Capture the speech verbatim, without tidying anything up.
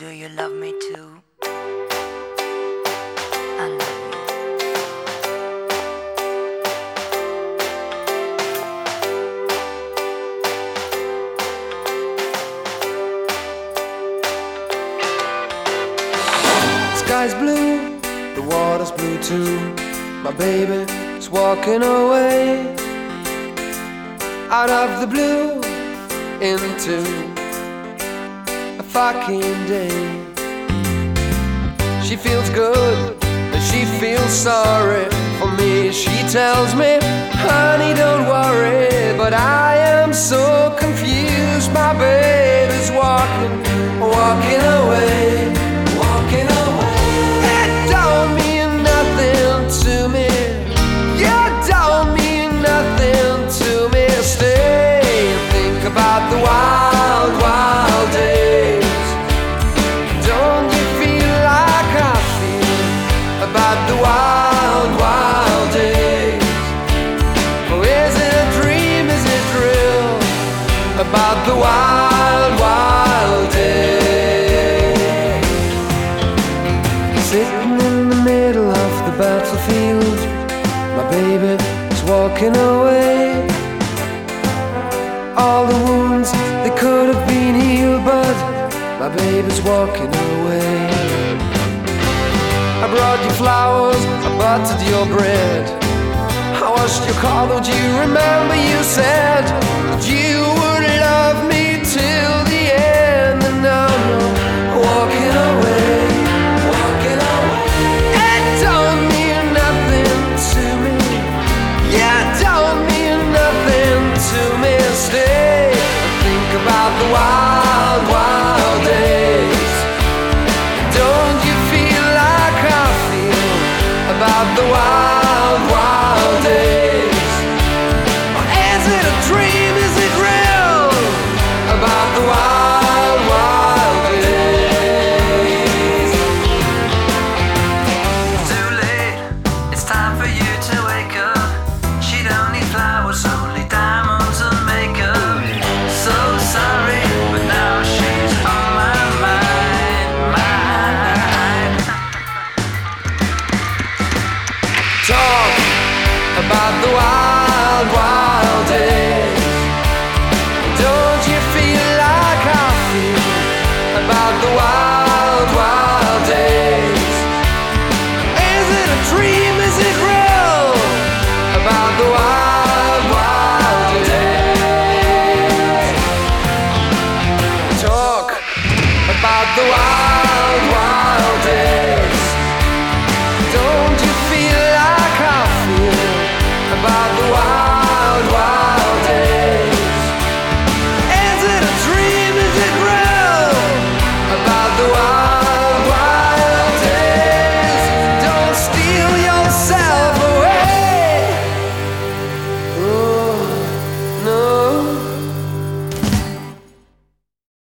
Do you love me too? I love you. Sky's blue, the water's blue too. My baby's walking away out of the blue into a fucking day. She feels good, and she feels sorry for me. She tells me, honey, don't worry, but I am so confused. My baby's walking, walking away, walking away. It don't mean nothing to me. You don't mean nothing to me. Stay and think about the wild, wild days. Don't you feel like I feel about the wild, wild days? Or is it a dream, is it real? About the wild, wild days. Sitting in the middle of the battlefield, my baby is walking away. All the wounds, they could have been healed, but my baby's walking away. I brought you flowers, I buttered your bread, I washed your car, don't you remember you said that you would love me till the end? And now you're walking away, walking away. It don't mean nothing to me. Yeah, it don't mean nothing to me. Stay and think about the wild, wild days. Don't you feel like I feel about the wild, wild days? Or is it a dream, is it real? About the wild, wild days. Too late, it's time for you to wake up. She don't need flowers, only diamonds and makeup. So sorry, but now she's on my mind, mind. Talk about the wild, wild days. Don't you feel like I feel about the wild, wild days? Is it a dream, is it real? About the wild, wild days. Talk about the wild,